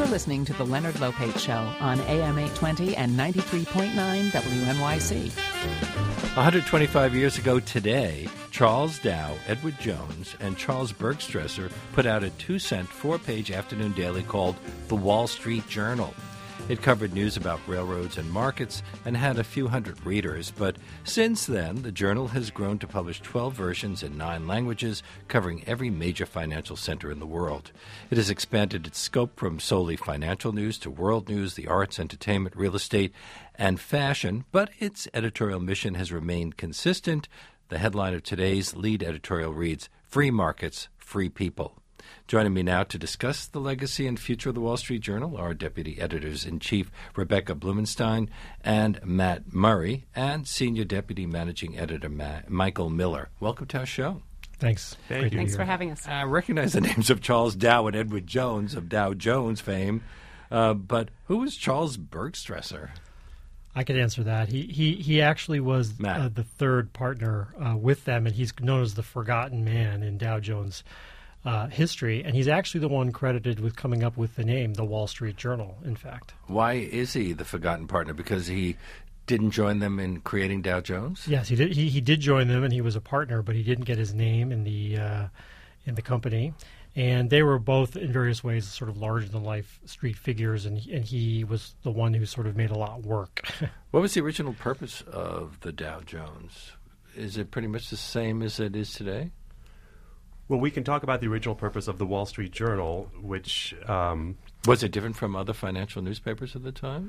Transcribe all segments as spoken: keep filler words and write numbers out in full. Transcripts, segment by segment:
You're listening to The Leonard Lopate Show on A M eight twenty and ninety-three point nine W N Y C. one hundred twenty-five years ago today, Charles Dow, Edward Jones, and Charles Bergstresser put out a two-cent, four-page afternoon daily called The Wall Street Journal. It covered news about railroads and markets and had a few hundred readers, but since then, the journal has grown to publish twelve versions in nine languages, covering every major financial center in the world. It has expanded its scope from solely financial news to world news, the arts, entertainment, real estate, and fashion, but its editorial mission has remained consistent. The headline of today's lead editorial reads, "Free Markets, Free People." Joining me now to discuss the legacy and future of the Wall Street Journal are Deputy Editors-in-Chief Rebecca Blumenstein and Matt Murray, and Senior Deputy Managing Editor Ma- Michael Miller. Welcome to our show. Thanks. Thank you. Thanks for having us. I recognize the names of Charles Dow and Edward Jones of Dow Jones fame, uh, but who was Charles Bergstresser? I could answer that. He he, he actually was uh, the third partner uh, with them, and he's known as the forgotten man in Dow Jones Uh, history, and he's actually the one credited with coming up with the name, the Wall Street Journal, in fact. Why is he the forgotten partner? Because he didn't join them in creating Dow Jones? Yes, he did. He, he did join them, and he was a partner, but he didn't get his name in the uh, in the company. And they were both, in various ways, sort of larger-than-life street figures, and, and he was the one who sort of made a lot work. What was the original purpose of the Dow Jones? Is it pretty much the same as it is today? Well, we can talk about the original purpose of the Wall Street Journal, which... Um, was it different from other financial newspapers at the time?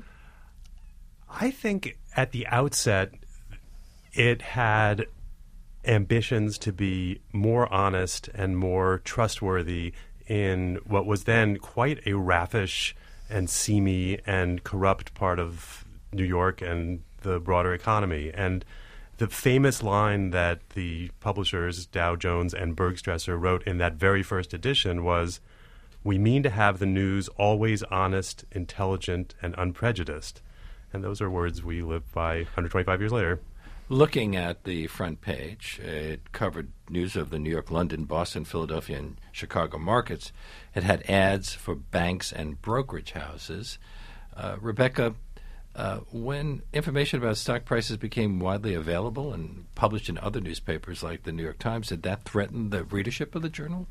I think at the outset, it had ambitions to be more honest and more trustworthy in what was then quite a raffish and seamy and corrupt part of New York and the broader economy. And the famous line that the publishers, Dow Jones and Bergstresser, wrote in that very first edition was, "We mean to have the news always honest, intelligent, and unprejudiced." And those are words we live by one hundred twenty-five years later. Looking at the front page, it covered news of the New York, London, Boston, Philadelphia, and Chicago markets. It had ads for banks and brokerage houses. Uh, Rebecca, Uh, when information about stock prices became widely available and published in other newspapers like the New York Times, did that threaten the readership of the journal?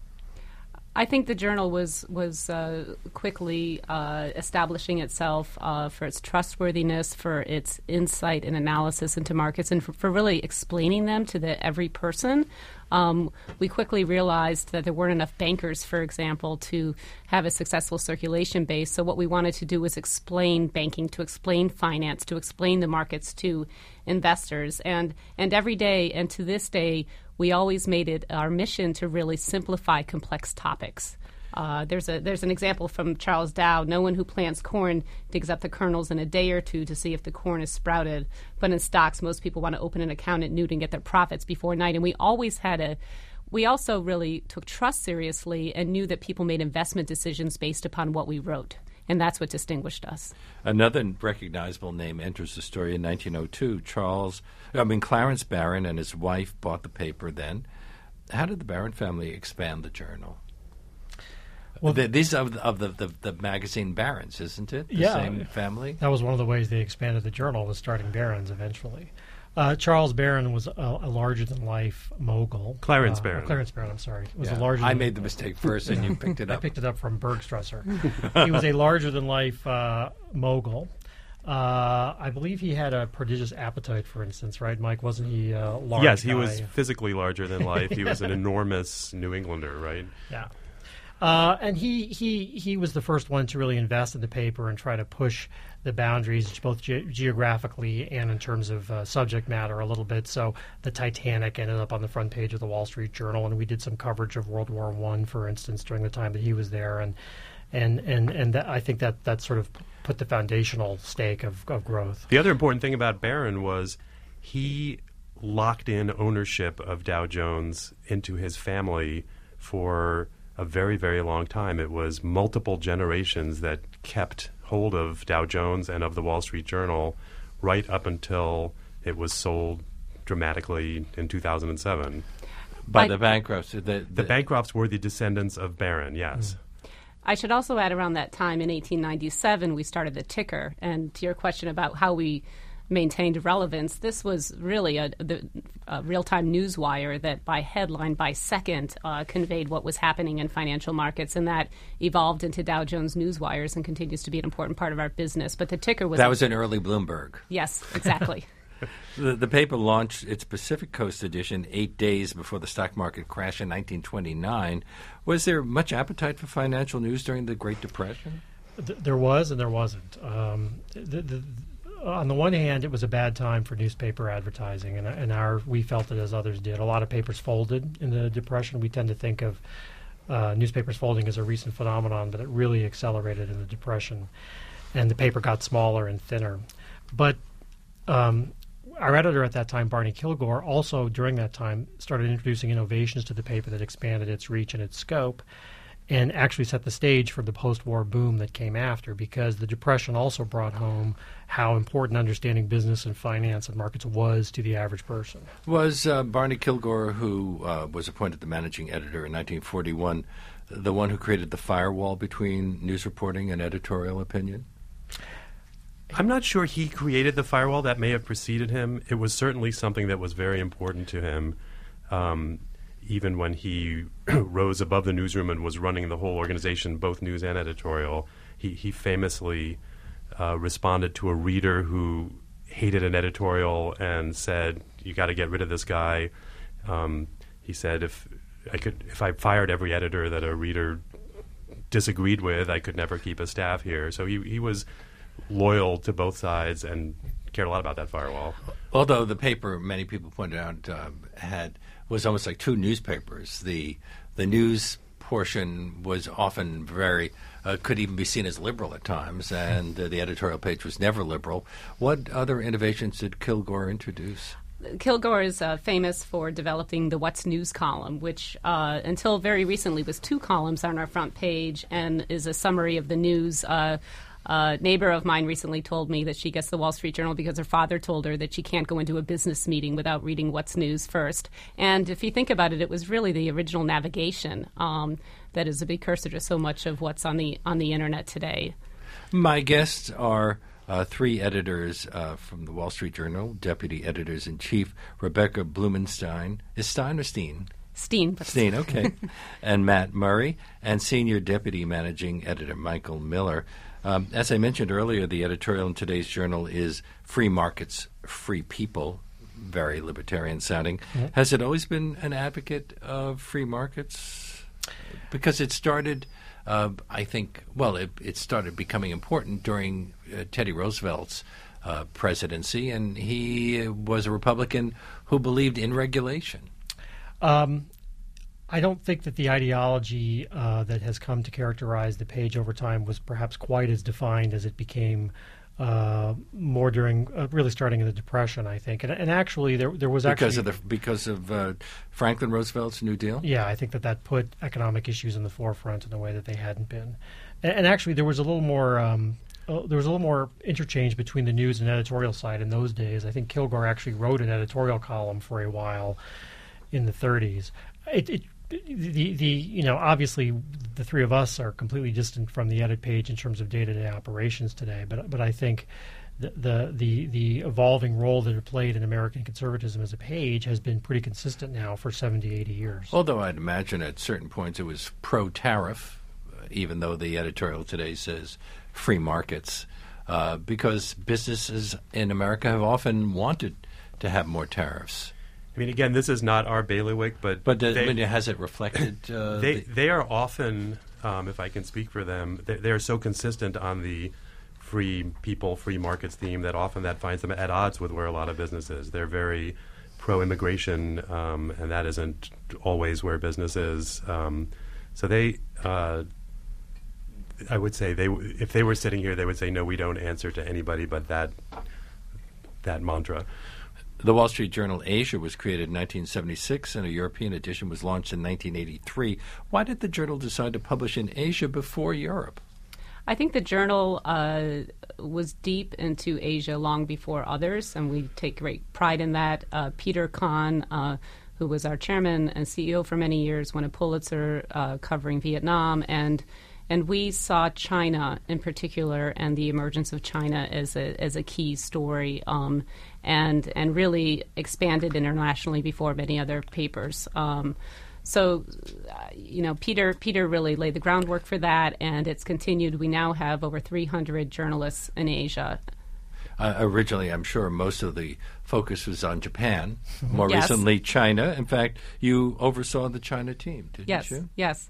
I think the journal was was uh, quickly uh, establishing itself uh, for its trustworthiness, for its insight and analysis into markets, and for, for really explaining them to the every person. Um, we quickly realized that there weren't enough bankers, for example, to have a successful circulation base. So what we wanted to do was explain banking, to explain finance, to explain the markets to investors. And, and every day, and to this day, we always made it our mission to really simplify complex topics. Uh, there's a there's an example from Charles Dow. No one who plants corn digs up the kernels in a day or two to see if the corn is sprouted. But in stocks, most people want to open an account at noon and get their profits before night. And we always had a we also really took trust seriously and knew that people made investment decisions based upon what we wrote. And that's what distinguished us. Another recognizable name enters the story in nineteen oh two. Charles, I mean, Clarence Barron and his wife bought the paper then. How did the Barron family expand the journal? Well, the, these are of, the, of the, the, the magazine Barron's, isn't it? The yeah, same family? That was one of the ways they expanded the journal, was starting Barron's eventually. Uh, Charles Barron was a, a larger-than-life mogul. Clarence uh, Barron. Clarence Barron, I'm sorry. Was yeah. a larger. I made the mistake first, and you picked it up. I picked it up from Bergstresser. He was a larger-than-life uh, mogul. Uh, I believe he had a prodigious appetite, for instance, right, Mike? Wasn't he a large Yes, he guy? was physically larger than life. He was an enormous New Englander, right? Yeah. Uh, and he, he he was the first one to really invest in the paper and try to push the boundaries, both ge- geographically and in terms of uh, subject matter a little bit. So the Titanic ended up on the front page of the Wall Street Journal, and we did some coverage of World War One, for instance, during the time that he was there. And and and and that, I think that that sort of put the foundational stake of, of growth. The other important thing about Barron was he locked in ownership of Dow Jones into his family for a very, very long time. It was multiple generations that kept hold of Dow Jones and of the Wall Street Journal right up until it was sold dramatically in two thousand seven. By I, the bankrupts. The, the, the bankrupts were the descendants of Barron, yes. I should also add around that time in eighteen ninety-seven, we started the ticker. And to your question about how we maintained relevance, this was really a, the, a real-time news wire that by headline, by second, uh, conveyed what was happening in financial markets, and that evolved into Dow Jones Newswires and continues to be an important part of our business. But the ticker was... That was an early Bloomberg. Yes, exactly. the, the paper launched its Pacific Coast edition eight days before the stock market crash in nineteen twenty-nine. Was there much appetite for financial news during the Great Depression? Th- there was and there wasn't. Um, the, the, on the one hand, it was a bad time for newspaper advertising, and, and our we felt it as others did. A lot of papers folded in the Depression. We tend to think of uh, newspapers folding as a recent phenomenon, but it really accelerated in the Depression, and the paper got smaller and thinner. But um, our editor at that time, Barney Kilgore, also during that time started introducing innovations to the paper that expanded its reach and its scope, and actually set the stage for the post-war boom that came after, because the Depression also brought home how important understanding business and finance and markets was to the average person. Was uh, Barney Kilgore, who uh, was appointed the managing editor in nineteen forty-one, the one who created the firewall between news reporting and editorial opinion? I'm not sure he created the firewall. That may have preceded him. It was certainly something that was very important to him. Um, even when he rose above the newsroom and was running the whole organization, both news and editorial, he, he famously uh, responded to a reader who hated an editorial and said, "You got to get rid of this guy." Um, he said, "If I could, if I fired every editor that a reader disagreed with, I could never keep a staff here." So he he was loyal to both sides and cared a lot about that firewall. Although the paper, many people pointed out, uh, had was almost like two newspapers. The the news portion was often very uh, could even be seen as liberal at times, and uh, the editorial page was never liberal. What other innovations did Kilgore introduce? Kilgore is uh, famous for developing the What's News column, which uh, until very recently was two columns on our front page and is a summary of the news. Uh, A neighbor of mine recently told me that she gets the Wall Street Journal because her father told her that she can't go into a business meeting without reading What's News first. And if you think about it, it was really the original navigation um, that is a precursor to so much of what's on the on the Internet today. My guests are uh, three editors uh, from the Wall Street Journal, Deputy Editors-in-Chief Rebecca Blumenstein. Is Stein or Steen? Steen. Steen, okay. And Matt Murray, and Senior Deputy Managing Editor Michael Miller. Um, as I mentioned earlier, the editorial in today's journal is Free Markets, Free People, very libertarian sounding. Mm-hmm. Has it always been an advocate of free markets? Because it started, uh, I think, well, it, it started becoming important during uh, Teddy Roosevelt's uh, presidency, and he was a Republican who believed in regulation. Um, I don't think that the ideology uh, that has come to characterize the page over time was perhaps quite as defined as it became uh, more during, uh, really starting in the Depression, I think. And, and actually, there there was because actually... Of the, because of uh, Franklin Roosevelt's New Deal? Yeah, I think that that put economic issues in the forefront in a way that they hadn't been. And, and actually, there was a little more... Um, uh, there was a little more interchange between the news and editorial side in those days. I think Kilgore actually wrote an editorial column for a while in the thirties. It, it The, the you know, obviously the three of us are completely distant from the edit page in terms of day-to-day operations today, but but I think the, the the the evolving role that it played in American conservatism as a page has been pretty consistent now for seventy, eighty years. Although I'd imagine at certain points it was pro-tariff, uh, even though the editorial today says free markets, uh, because businesses in America have often wanted to have more tariffs. I mean, again, this is not our bailiwick, but but does, they, I mean, has it reflected? Uh, they the they are often, um, if I can speak for them, they, they are so consistent on the free people, free markets theme that often that finds them at odds with where a lot of business is. They're very pro-immigration, um, and that isn't always where business is. Um, so they, uh, I would say, they if they were sitting here, they would say, no, we don't answer to anybody but that that mantra. The Wall Street Journal Asia was created in nineteen seventy-six, and a European edition was launched in nineteen eighty-three. Why did the journal decide to publish in Asia before Europe? I think the journal uh, was deep into Asia long before others, and we take great pride in that. Uh, Peter Kahn, uh, who was our chairman and C E O for many years, won a Pulitzer uh, covering Vietnam, and and we saw China in particular and the emergence of China as a as a key story, um, and and really expanded internationally before many other papers. Um, so, uh, you know, Peter Peter really laid the groundwork for that, and it's continued. We now have over three hundred journalists in Asia. Uh, originally, I'm sure most of the focus was on Japan. More Yes. recently, China. In fact, you oversaw the China team, didn't Yes, you? yes.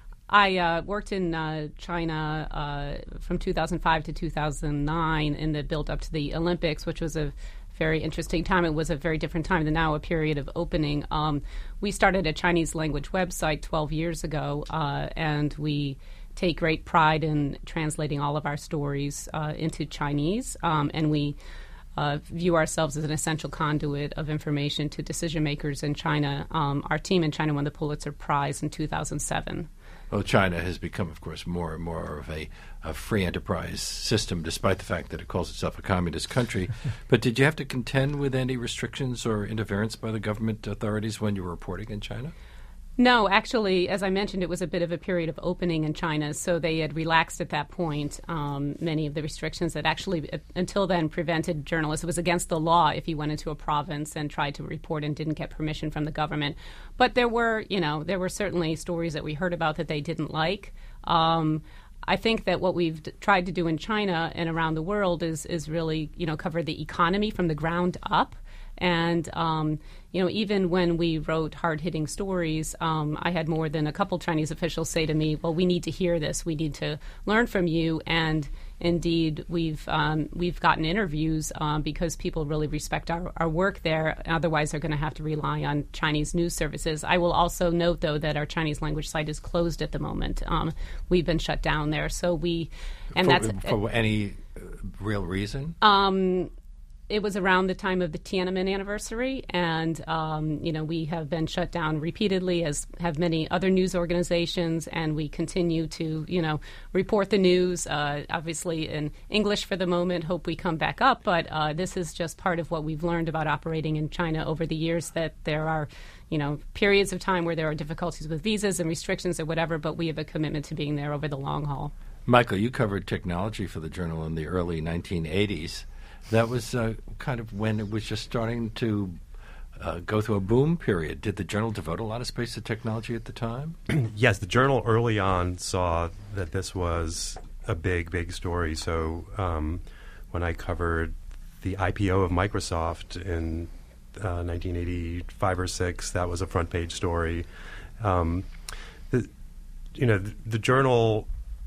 I uh, worked in uh, China uh, from two thousand five to two thousand nine in the build up to the Olympics, which was a very interesting time. It was a very different time than now, a period of opening. Um, we started a Chinese language website twelve years ago, uh, and we take great pride in translating all of our stories uh, into Chinese, um, and we uh, view ourselves as an essential conduit of information to decision makers in China. Um, our team in China won the Pulitzer Prize in two thousand seven. Well, China has become, of course, more and more of a, a free enterprise system, despite the fact that it calls itself a communist country. But did you have to contend with any restrictions or interference by the government authorities when you were reporting in China? No, actually, as I mentioned, it was a bit of a period of opening in China, so they had relaxed at that point um, many of the restrictions that actually, uh, until then, prevented journalists. It was against the law if you went into a province and tried to report and didn't get permission from the government. But there were, you know, there were certainly stories that we heard about that they didn't like. Um, I think that what we've d- tried to do in China and around the world is is really, you know, cover the economy from the ground up. And, um, you know, even when we wrote hard-hitting stories, um, I had more than a couple Chinese officials say to me, well, we need to hear this. We need to learn from you. And indeed, we've um, we've gotten interviews um, because people really respect our, our work there. Otherwise, they're going to have to rely on Chinese news services. I will also note, though, that our Chinese language site is closed at the moment. Um, we've been shut down there. So we – and for, that's – For any uh, real reason? Um, it was around the time of the Tiananmen anniversary, and um, you know, we have been shut down repeatedly, as have many other news organizations, and we continue to, you know, report the news, uh, obviously in English for the moment. Hope we come back up, but uh, this is just part of what we've learned about operating in China over the years, that there are, you know, periods of time where there are difficulties with visas and restrictions or whatever, but we have a commitment to being there over the long haul. Michael, you covered technology for the Journal in the early nineteen eighties. That was uh, kind of when it was just starting to uh, go through a boom period. Did the Journal devote a lot of space to technology at the time? Yes, the Journal early on saw that this was a big, big story. So um, when I covered the I P O of Microsoft in uh, nineteen eighty-five or six, that was a front-page story. Um, the, you know, the, the Journal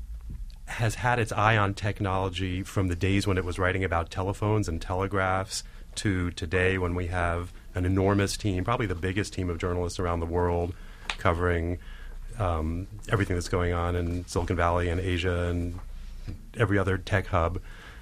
has had its eye on technology from the days when it was writing about telephones and telegraphs to today, when we have an enormous team, probably the biggest team of journalists around the world, covering um, everything that's going on in Silicon Valley and Asia and every other tech hub.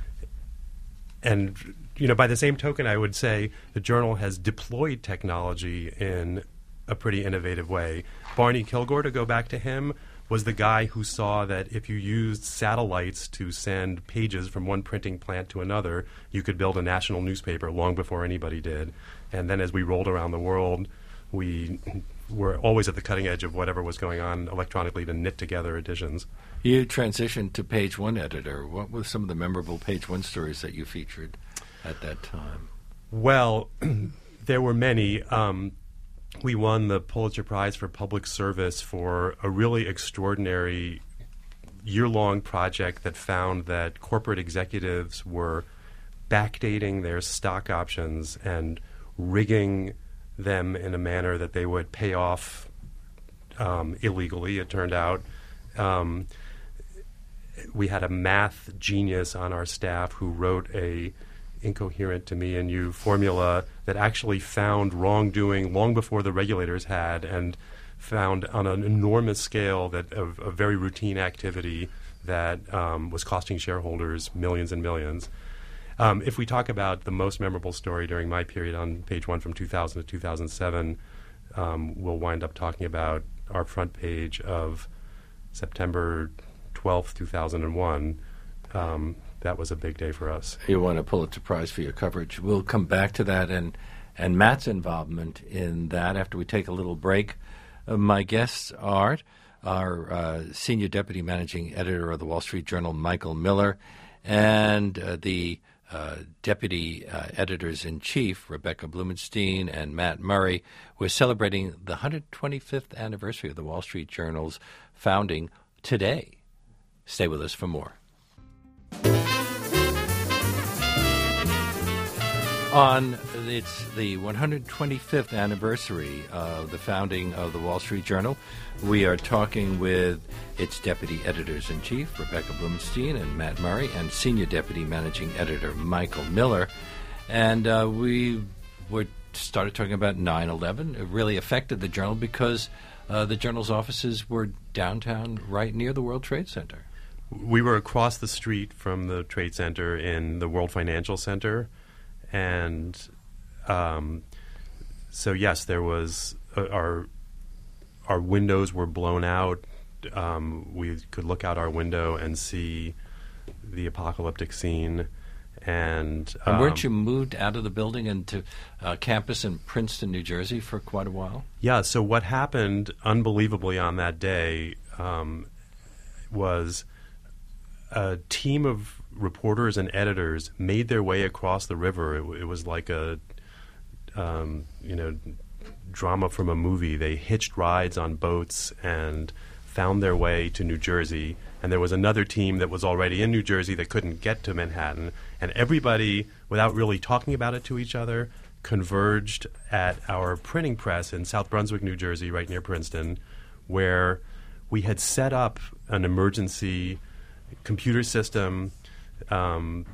And, you know, by the same token, I would say the Journal has deployed technology in a pretty innovative way. Barney Kilgore, to go back to him, was the guy who saw that if you used satellites to send pages from one printing plant to another, you could build a national newspaper long before anybody did. And then as we rolled around the world, we were always at the cutting edge of whatever was going on electronically to knit together editions. You transitioned to Page One editor. What were some of the memorable Page One stories that you featured at that time? Well, there were many. Um, We won the Pulitzer Prize for Public Service for a really extraordinary year-long project that found that corporate executives were backdating their stock options and rigging them in a manner that they would pay off um, illegally, it turned out. Um, we had a math genius on our staff who wrote a incoherent to me and you formula that actually found wrongdoing long before the regulators had, and found on an enormous scale that a, a very routine activity that um, was costing shareholders millions and millions. Um, if we talk about the most memorable story during my period on Page One from two thousand to two thousand seven, um, we'll wind up talking about our front page of September twelfth, two thousand one. Um, that was a big day for us. You won a Pulitzer Prize for your coverage. We'll come back to that and, and Matt's involvement in that after we take a little break. Uh, my guests are our uh, senior deputy managing editor of the Wall Street Journal, Michael Miller, and uh, the uh, deputy uh, editors-in-chief, Rebecca Blumenstein and Matt Murray. We're celebrating the one hundred twenty-fifth anniversary of the Wall Street Journal's founding today. Stay with us for more. On it's the one hundred twenty-fifth anniversary of the founding of the Wall Street Journal, we are talking with its deputy editors-in-chief, Rebecca Blumenstein and Matt Murray, and senior deputy managing editor, Michael Miller. And uh, we were started talking about nine eleven. It really affected the Journal because uh, the Journal's offices were downtown right near the World Trade Center. We were across the street from the Trade Center in the World Financial Center. And um, so, yes, there was uh, our our windows were blown out. Um, we could look out our window and see the apocalyptic scene. And, um, and weren't you moved out of the building into uh, campus in Princeton, New Jersey, for quite a while? Yeah. So what happened unbelievably on that day um, was a team of reporters and editors made their way across the river. It, it was like a, um, you know, drama from a movie. They hitched rides on boats and found their way to New Jersey. And there was another team that was already in New Jersey that couldn't get to Manhattan. And everybody, without really talking about it to each other, converged at our printing press in South Brunswick, New Jersey, right near Princeton, where we had set up an emergency computer system Um,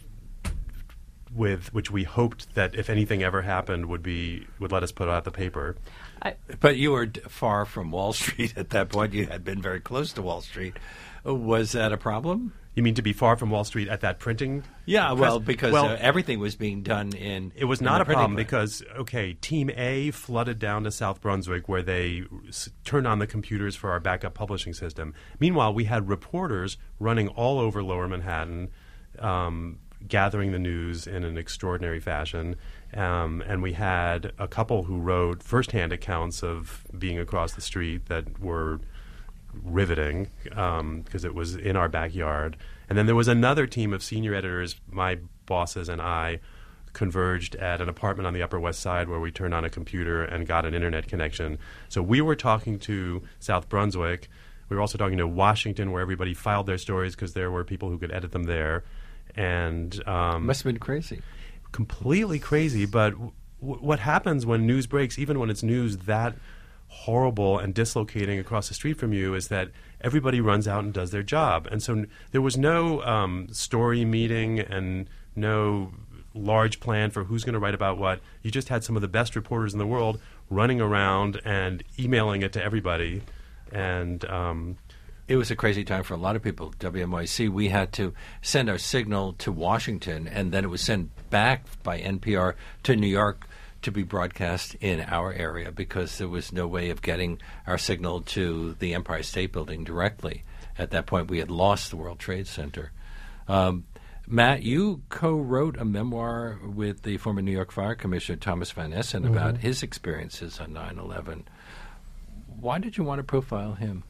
with which we hoped that if anything ever happened would be would let us put out the paper. I, but you were d- far from Wall Street at that point. You had been very close to Wall Street. Uh, was that a problem? You mean to be far from Wall Street at that printing? Yeah, press? well, because well, uh, everything was being done in It was in not the a problem printing because, okay, Team A flooded down to South Brunswick where they s- turned on the computers for our backup publishing system. Meanwhile, we had reporters running all over Lower Manhattan, um, gathering the news in an extraordinary fashion. Um, and we had a couple who wrote firsthand accounts of being across the street that were riveting because um, it was in our backyard. And then there was another team of senior editors, my bosses and I, converged at an apartment on the Upper West Side where we turned on a computer and got an internet connection. So we were talking to South Brunswick. We were also talking to Washington, where everybody filed their stories because there were people who could edit them there. And um, must have been crazy. Completely crazy. But w- what happens when news breaks, even when it's news that horrible and dislocating across the street from you, is that everybody runs out and does their job. And so n- there was no um, story meeting and no large plan for who's going to write about what. You just had some of the best reporters in the world running around and emailing it to everybody. And um, it was a crazy time for a lot of people. W N Y C, we had to send our signal to Washington, and then it was sent back by N P R to New York to be broadcast in our area because there was no way of getting our signal to the Empire State Building directly. At that point, we had lost the World Trade Center. Um, Matt, you co-wrote a memoir with the former New York Fire Commissioner Thomas Van Essen mm-hmm. about his experiences on nine eleven. Why did you want to profile him?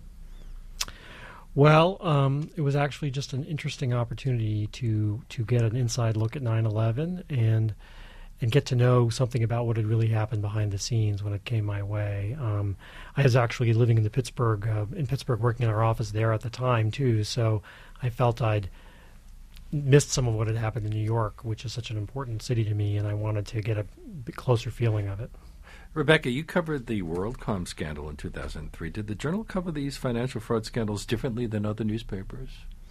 Well, um, it was actually just an interesting opportunity to to get an inside look at nine eleven and and get to know something about what had really happened behind the scenes when it came my way. Um, I was actually living in the Pittsburgh uh, in Pittsburgh, working in our office there at the time too. So I felt I'd missed some of what had happened in New York, which is such an important city to me, and I wanted to get a bit closer feeling of it. Rebecca, you covered the WorldCom scandal in two thousand three. Did the Journal cover these financial fraud scandals differently than other newspapers?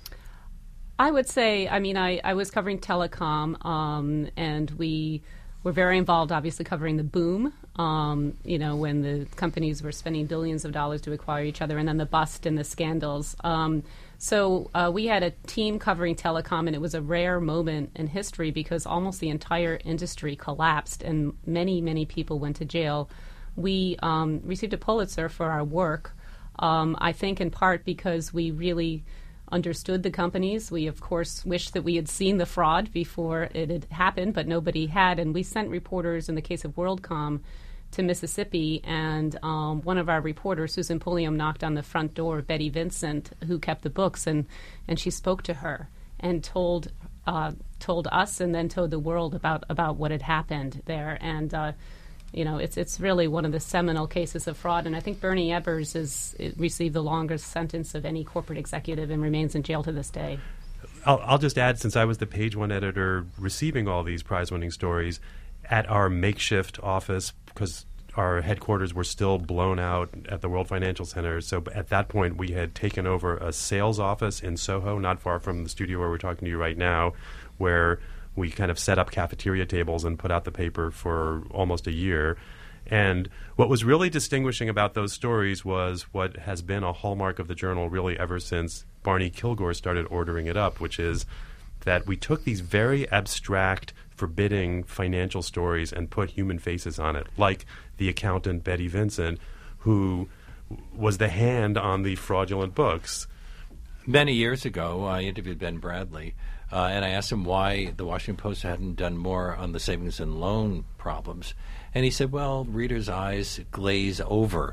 I would say, I mean, I, I was covering telecom, um, and we were very involved, obviously, covering the boom, um, you know, when the companies were spending billions of dollars to acquire each other, and then the bust and the scandals. Um, so uh, we had a team covering telecom, and it was a rare moment in history because almost the entire industry collapsed, and many, many people went to jail. We um, received a Pulitzer for our work, um, I think in part because we really understood the companies. We, of course, wished that we had seen the fraud before it had happened, but nobody had. And we sent reporters, in the case of WorldCom, to Mississippi, and um, one of our reporters, Susan Pulliam, knocked on the front door of Betty Vincent, who kept the books, and, and she spoke to her and told uh, told us and then told the world about, about what had happened there. And uh, you know, it's it's really one of the seminal cases of fraud. And I think Bernie Ebbers has received the longest sentence of any corporate executive and remains in jail to this day. I'll, I'll just add, since I was the page one editor receiving all these prize-winning stories, at our makeshift office, because our headquarters were still blown out at the World Financial Center. So at that point, we had taken over a sales office in Soho, not far from the studio where we're talking to you right now, where we kind of set up cafeteria tables and put out the paper for almost a year. And what was really distinguishing about those stories was what has been a hallmark of the Journal really ever since Barney Kilgore started ordering it up, which is that we took these very abstract, forbidding financial stories and put human faces on it, like the accountant Betty Vincent, who was the hand on the fraudulent books. Many years ago, I interviewed Ben Bradley, uh, and I asked him why the Washington Post hadn't done more on the savings and loan problems. And he said, well, readers' eyes glaze over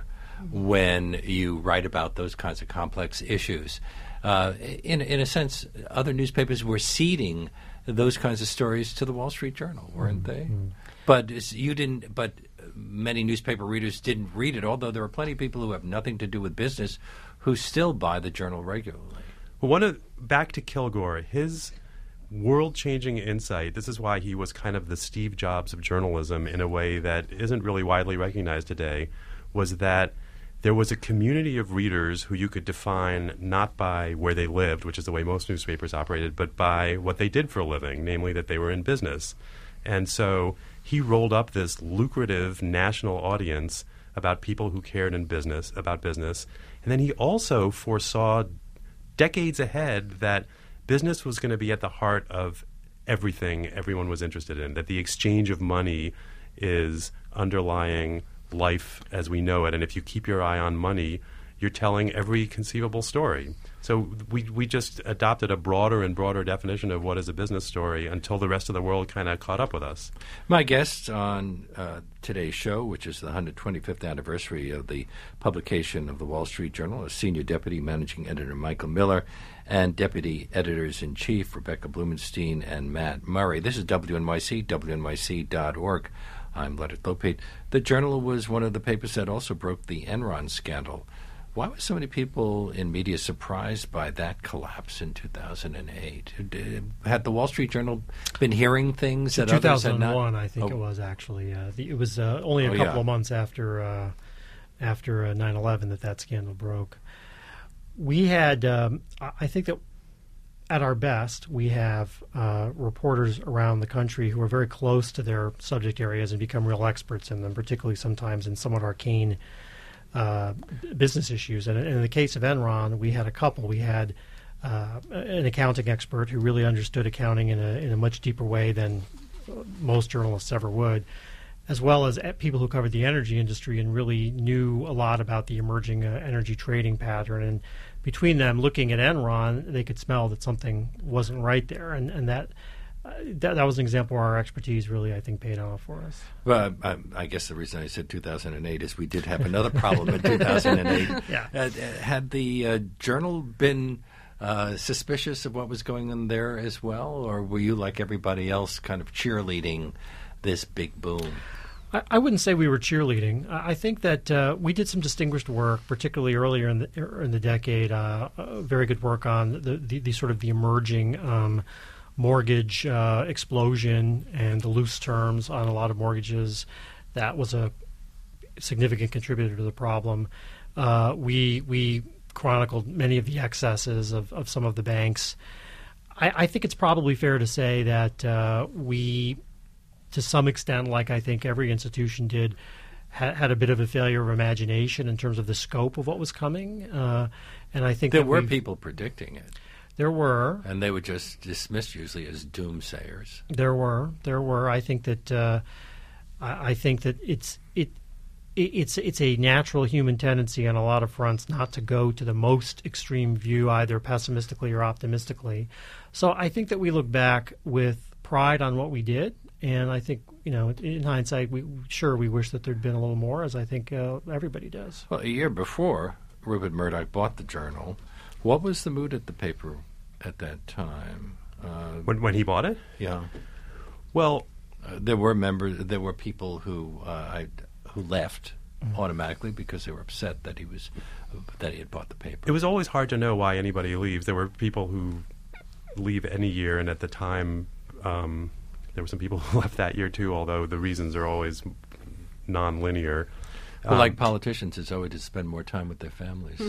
when you write about those kinds of complex issues. Uh, in, in a sense, other newspapers were ceding those kinds of stories to the Wall Street Journal, weren't they? Mm-hmm. But it's- you didn't. But many newspaper readers didn't read it, although there are plenty of people who have nothing to do with business who still buy the Journal regularly. Well, one of back to Kilgore, his world-changing insight. This is why he was kind of the Steve Jobs of journalism in a way that isn't really widely recognized today. Was that there was a community of readers who you could define not by where they lived, which is the way most newspapers operated, but by what they did for a living, namely that they were in business. And so he rolled up this lucrative national audience about people who cared in business, about business. And then he also foresaw decades ahead that business was going to be at the heart of everything everyone was interested in, that the exchange of money is underlying life as we know it. And if you keep your eye on money, you're telling every conceivable story. So we we just adopted a broader and broader definition of what is a business story until the rest of the world kind of caught up with us. My guests on uh, today's show, which is the one hundred twenty-fifth anniversary of the publication of the Wall Street Journal, is Senior Deputy Managing Editor Michael Miller and Deputy Editors-in-Chief Rebecca Blumenstein and Matt Murray. This is W N Y C, W N Y C dot org. I'm Leonard Lopate. The Journal was one of the papers that also broke the Enron scandal. Why were so many people in media surprised by that collapse in two thousand eight? Had the Wall Street Journal been hearing things that others had not? two thousand one, I think oh. it was actually. Uh, the, it was uh, only a Oh, couple yeah. of months after uh, after uh, nine eleven that that scandal broke. We had, um, I I think that at our best, we have uh, reporters around the country who are very close to their subject areas and become real experts in them, particularly sometimes in somewhat arcane uh, business issues. And in the case of Enron, we had a couple. We had uh, an accounting expert who really understood accounting in a in a much deeper way than most journalists ever would, as well as people who covered the energy industry and really knew a lot about the emerging uh, energy trading pattern. And between them, looking at Enron, they could smell that something wasn't right there, and and that uh, that, that was an example where our expertise really, I think, paid off for us. Well, I, I guess the reason I said two thousand eight is we did have another problem in two thousand eight. Yeah. Uh, had the uh, Journal been uh, suspicious of what was going on there as well, or were you, like everybody else, kind of cheerleading this big boom? I, I wouldn't say we were cheerleading. I I think that uh, we did some distinguished work, particularly earlier in the in the decade. Uh, uh, very good work on the, the, the sort of the emerging um, mortgage uh, explosion and the loose terms on a lot of mortgages. That was a significant contributor to the problem. Uh, we we chronicled many of the excesses of, of some of the banks. I, I think it's probably fair to say that uh, we, to some extent, like I think every institution did, ha- had a bit of a failure of imagination in terms of the scope of what was coming. Uh, and I think There that were we've- people predicting it, There were. and they were just dismissed usually as doomsayers. There were. There were. I think that uh, I, I think that it's it, it it's it's a natural human tendency on a lot of fronts not to go to the most extreme view, either pessimistically or optimistically. So I think that we look back with pride on what we did, And I think, you know, in hindsight, we sure we wish that there'd been a little more, as I think uh, everybody does. Well, a year before Rupert Murdoch bought the Journal, what was the mood at the paper at that time? Uh, When when he bought it? yeah, Well, uh, there were members, there were people who uh, I, who left automatically because they were upset that he was that he had bought the paper. it was always hard to know why anybody leaves. There were people who leave any year, and at the time, um, there were some people who left that year too, although the reasons are always non-linear. Well, Um, like politicians, it's always to spend more time with their families.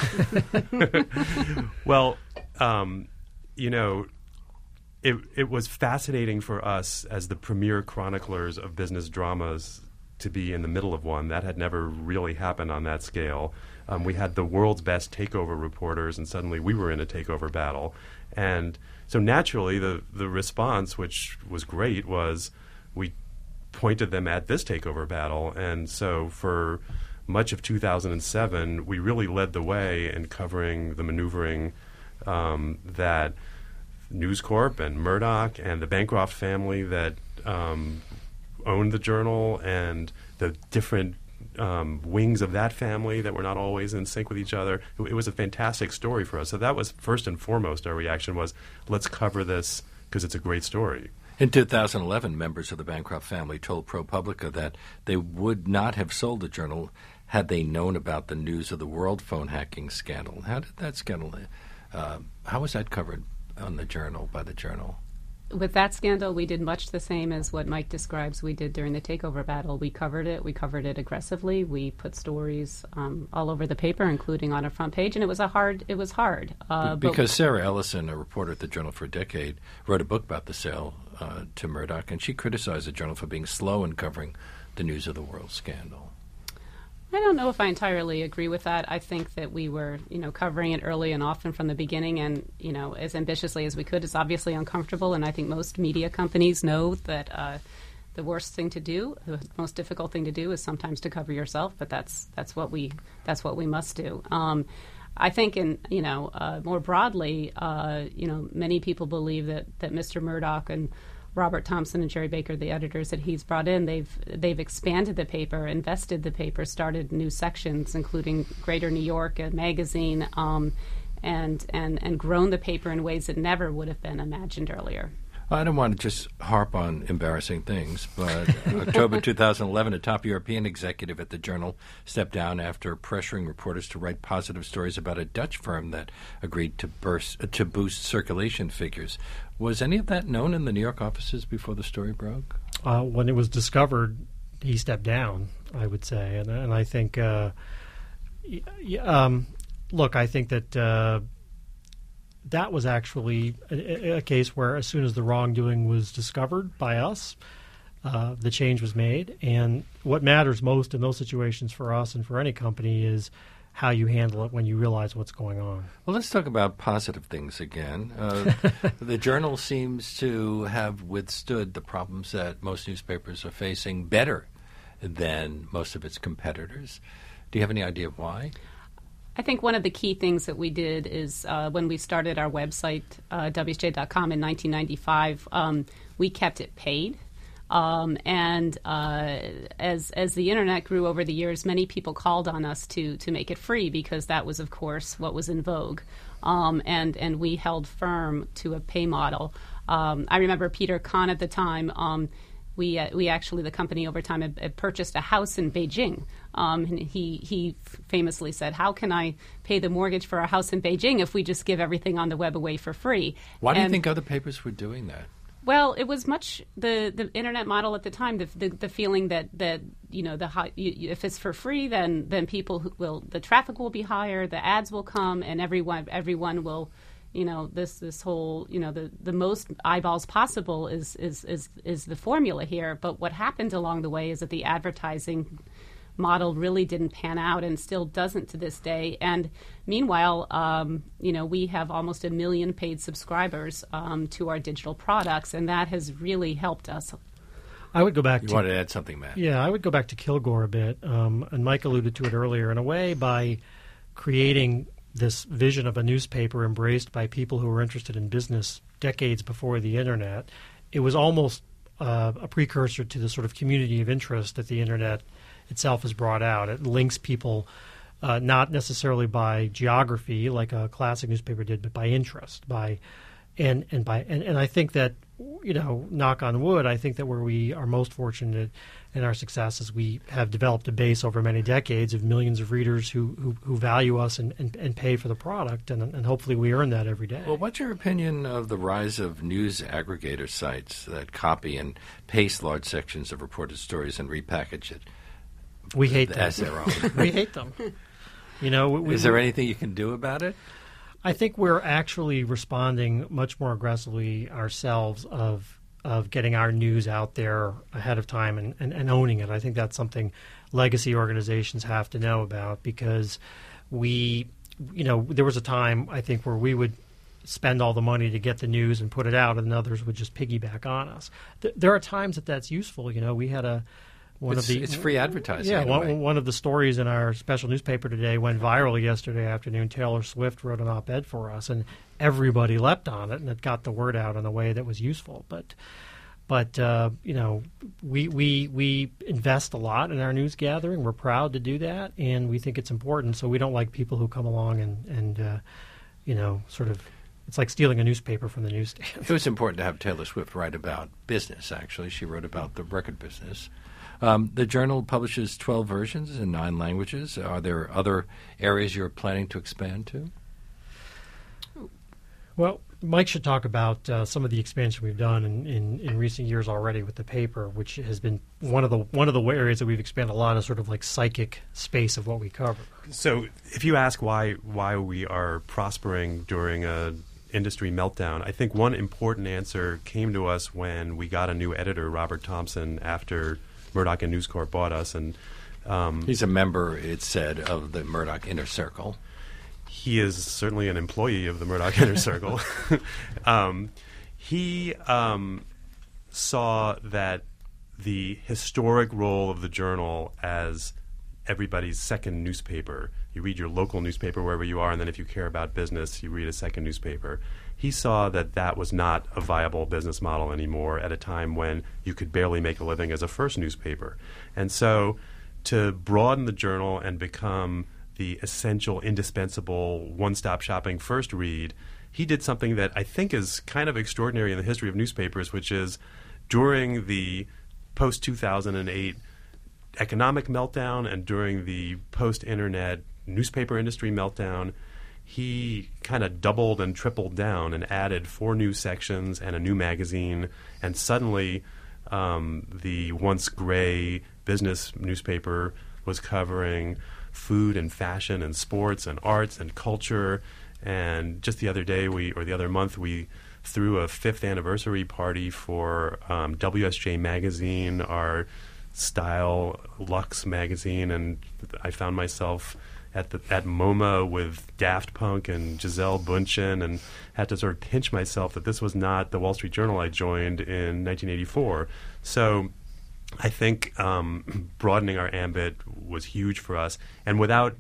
Well, um, you know, it it was fascinating for us as the premier chroniclers of business dramas to be in the middle of one. That had never really happened on that scale. Um, we had the world's best takeover reporters, and suddenly we were in a takeover battle. And so naturally, the the response, which was great, was we pointed them at this takeover battle. And so for much of two thousand seven, we really led the way in covering the maneuvering um, that News Corp and Murdoch and the Bancroft family that um, owned the Journal, and the different um, wings of that family that were not always in sync with each other. It, it was a fantastic story for us. So that was first and foremost our reaction was, let's cover this because it's a great story. In two thousand eleven, members of the Bancroft family told ProPublica that they would not have sold the Journal had they known about the news of the World phone hacking scandal. How did that scandal, uh, how was that covered on the Journal, by the Journal? With that scandal, we did much the same as what Mike describes we did during the takeover battle. We covered it. We covered it aggressively. We put stories um, all over the paper, including on a front page, and it was a hard. It was hard uh, because Sarah Ellison, a reporter at the Journal for a decade, wrote a book about the sale uh, to Murdoch, and she criticized the Journal for being slow in covering the news of the World scandal. I don't know if I entirely agree with that. I think that we were, you know, covering it early and often from the beginning, and you know, as ambitiously as we could. It's obviously uncomfortable, and I think most media companies know that uh, the worst thing to do, the most difficult thing to do, is sometimes to cover yourself. But that's that's what we that's what we must do. Um, I think, in you know, uh, more broadly, uh, you know, many people believe that that Mister Murdoch and Robert Thompson and Jerry Baker, the editors that he's brought in, they've they've expanded the paper, invested the paper, started new sections, including Greater New York, a magazine, um, and and and grown the paper in ways that never would have been imagined earlier. I don't want to just harp on embarrassing things, but October two thousand eleven, a top European executive at the Journal stepped down after pressuring reporters to write positive stories about a Dutch firm that agreed to burst, uh, to boost circulation figures. Was any of that known in the New York offices before the story broke? Uh, when it was discovered, he stepped down, I would say. And, and I think, uh, y- y- um, look, I think that uh, that was actually a, a case where as soon as the wrongdoing was discovered by us, uh, the change was made. And what matters most in those situations for us and for any company is how you handle it when you realize what's going on. Well, let's talk about positive things again. Uh, the Journal seems to have withstood the problems that most newspapers are facing better than most of its competitors. Do you have any idea why? I think one of the key things that we did is uh, when we started our website, uh, W S J dot com, in nineteen ninety-five, um, we kept it paid. Um, and uh, as as the internet grew over the years, many people called on us to to make it free because that was, of course, what was in vogue. Um, and and we held firm to a pay model. Um, I remember Peter Kahn at the time. Um, we uh, we actually the company over time had, had purchased a house in Beijing. Um, and he he famously said, "How can I pay the mortgage for a house in Beijing if we just give everything on the web away for free?" Why do you And- think other papers were doing that? Well, it was much the, the internet model at the time. The, the, the feeling that, that you know the high, you, you, if it's for free, then then people who will the traffic will be higher, the ads will come, and everyone everyone will, you know this this whole you know the, the most eyeballs possible is, is is is the formula here. But what happened along the way is that the advertising model really didn't pan out and still doesn't to this day. And meanwhile, um, you know, we have almost a million paid subscribers um, to our digital products, and that has really helped us. I would go back You to wanted to add something, Matt? Yeah, I would go back to Kilgore a bit, um, and Mike alluded to it earlier. In a way, by creating this vision of a newspaper embraced by people who were interested in business decades before the internet, it was almost uh, a precursor to the sort of community of interest that the internet itself has brought out. It links people uh, not necessarily by geography like a classic newspaper did, but by interest, by and and by and, and I think that, you know, knock on wood, I think that where we are most fortunate in our success is we have developed a base over many decades of millions of readers who who, who value us and, and, and pay for the product, and, and hopefully we earn that every day. Well, what's your opinion of the rise of news aggregator sites that copy and paste large sections of reported stories and repackage it? We hate them. As their own. We hate them. You know, we, is there anything you can do about it? I think we're actually responding much more aggressively ourselves of of getting our news out there ahead of time and, and, and owning it. I think that's something legacy organizations have to know about, because we, you know, there was a time, I think, where we would spend all the money to get the news and put it out, and others would just piggyback on us. Th- there are times that that's useful. You know, we had a One it's, of the, it's free advertising. Yeah, one, one of the stories in our special newspaper today went viral yesterday afternoon. Taylor Swift wrote an op-ed for us, and everybody leapt on it, and it got the word out in a way that was useful. But, but uh, you know, we we we invest a lot in our news gathering. We're proud to do that, and we think it's important. So we don't like people who come along and and uh, you know, sort of. It's like stealing a newspaper from the newsstand. It was important to have Taylor Swift write about business. Actually, she wrote about the record business. Um, the journal publishes twelve versions in nine languages. Are there other areas you're planning to expand to? Well, Mike should talk about uh, some of the expansion we've done in, in, in recent years already with the paper, which has been one of the one of the areas that we've expanded a lot of sort of like psychic space of what we cover. So if you ask why why we are prospering during a industry meltdown, I think one important answer came to us when we got a new editor, Robert Thompson, after Murdoch and News Corp bought us, and um, he's a member, it said, of the Murdoch Inner Circle. He is certainly an employee of the Murdoch Inner Circle. um, he um, saw that the historic role of the journal as everybody's second newspaper. You read your local newspaper wherever you are, and then if you care about business, you read a second newspaper. He saw that that was not a viable business model anymore at a time when you could barely make a living as a first newspaper. And so to broaden the journal and become the essential, indispensable, one-stop shopping first read, he did something that I think is kind of extraordinary in the history of newspapers, which is during the post two thousand eight economic meltdown and during the post-internet newspaper industry meltdown, he kind of doubled and tripled down and added four new sections and a new magazine, and suddenly um, the once gray business newspaper was covering food and fashion and sports and arts and culture. And just the other day, we or the other month, we threw a fifth anniversary party for um, W S J Magazine, our style luxe magazine, and I found myself at the at MoMA with Daft Punk and Gisele Bundchen, and had to sort of pinch myself that this was not the Wall Street Journal I joined in nineteen eighty-four. So I think um, broadening our ambit was huge for us, and without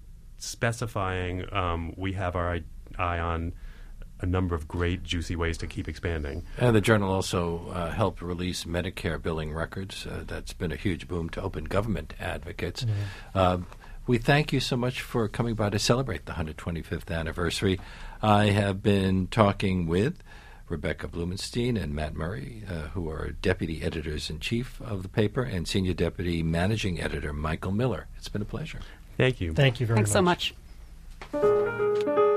specifying, um, we have our eye on a number of great, juicy ways to keep expanding. And the journal also uh, helped release Medicare billing records. Uh, that's been a huge boom to open government advocates. Mm-hmm. Uh, we thank you so much for coming by to celebrate the one hundred twenty-fifth anniversary. I have been talking with Rebecca Blumenstein and Matt Murray, uh, who are Deputy Editors-in-Chief of the paper, and Senior Deputy Managing Editor Michael Miller. It's been a pleasure. Thank you. Thank you very Thanks much. Thanks so much.